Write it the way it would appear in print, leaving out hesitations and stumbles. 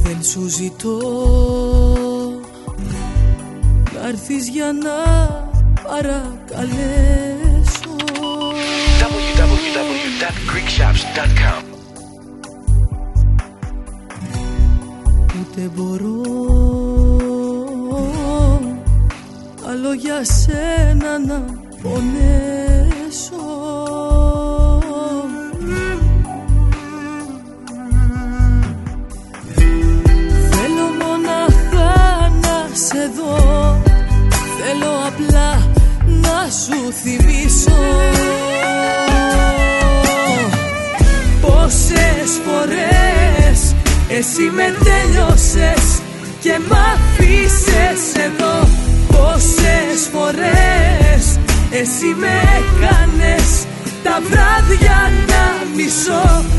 Δεν σου ζητώ να έρθεις για να παρακαλέσω. www.greekshops.com. Ούτε μπορώ άλλο για σένα να πονέσω. Θέλω μονάχα να σε δω, θέλω απλά να σου θυμίσω πόσες φορές εσύ με τέλειωσες και μ' αφήσες εδώ. Πόσες φορές εσύ με έκανες τα βράδια να μισώ.